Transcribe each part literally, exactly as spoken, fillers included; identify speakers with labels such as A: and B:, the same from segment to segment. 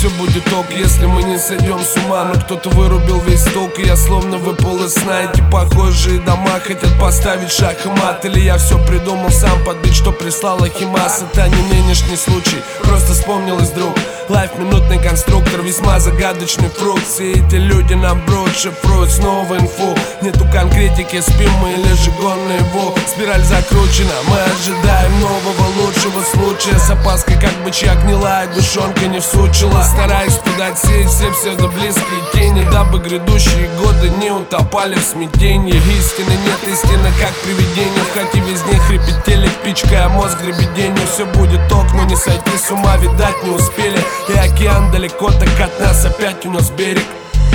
A: все будет ок, если мы не сойдем с ума. Но кто-то вырубил весь ток, и я словно выпал из сна. Эти похожие дома хотят поставить шах и мат. Или я все придумал сам под бит, что прислала Химас. Это не нынешний случай, просто вспомнилось вдруг. Лайф минутный конструктор, весьма загадочный фрукт. Все эти люди нам брод шифруют снова инфу. Нету конкретики, спим мы или же гон наяву. Спираль закручена, мы ожидаем нового лучшего случая. С опаской, как бычья гнилая душонка не всучила. Стараюсь подать сеть все псевдоблизкие тени, дабы грядущие годы не утопали в смятении. Истины нет, истины как привидение. В хате весь день хрипит телек, пичкая мозг дребеденью. Все будет ок, но не сойти с ума, видать не успели. И океан далеко, так от нас опять унес берег.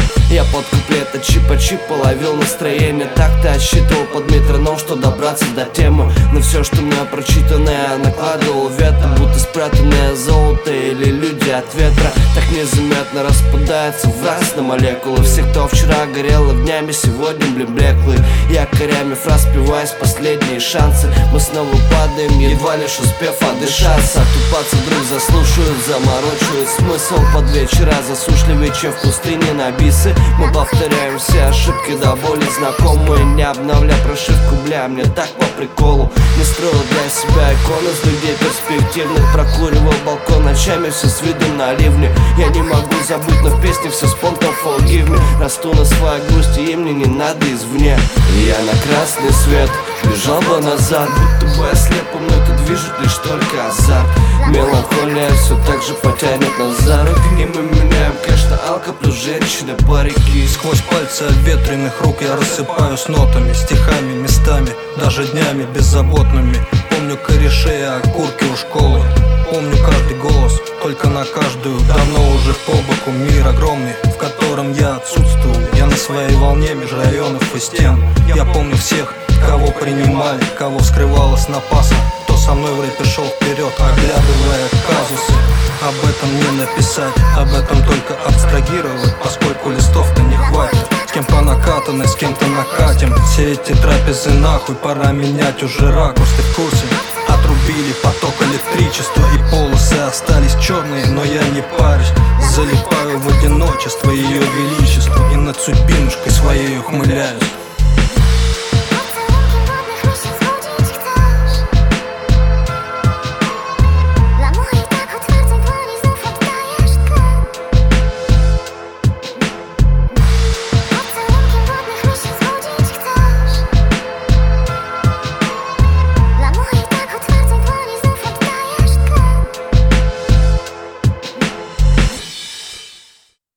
B: Я под куплет от чипа-чипа ловил настроение. Так-то отсчитывал под метроном, что добраться до темы. Но все, что мне прочитанное, накладывал ветер, будто спрятанное золото или люди от ветра. Так незаметно распадается в раз на молекулы. Все, кто вчера горел огнями, сегодня блин блеклые. Якорями фраз пиваясь последние шансы. Мы снова падаем, едва лишь успев отдышаться. Отупаться вдруг заслушают, заморочивают смысл под вечера, засушливее, чем в пустыне на бисы. Мы повторяем все ошибки до боли знакомые, не обновля прошивку, бля, мне так по приколу. Не строил для себя иконы с людей перспективных. Прокуривал балкон ночами, все с видом на ливне. Я не могу забыть, но в песне все спонтан forgive me. Расту на своей грусти, и мне не надо извне. И я на красный свет бежал бы назад, будто бы ослепом, но это движет лишь только азарт. Меланхолия все так же потянет нас за руки. И мы меняем кэш на алко плюс женщины, парики.
C: Сквозь пальцы обветренных рук я рассыпаюсь нотами, стихами, местами, даже днями беззаботными. Помню корешей и окурки у школы. Помню каждый голос, только на каждую. Давно уже по боку мир огромный, в котором я отсутствую. Я на своей волне меж районов и стен. Я помню всех, кого принимали, кого вскрывало с напасом. Кто со мной в рэпе шел вперед, оглядывая казусы. Об этом не написать, об этом только абстрагировать, поскольку листов-то не хватит. С кем по накатанной, с кем-то накатим. Все эти трапезы нахуй, пора менять уже ракурс, ты в курсе? Отрубили поток электричества, и полосы остались черные, но я не парюсь. Залипаю в одиночество ее величества, и над судьбинушкой своей ухмыляюсь.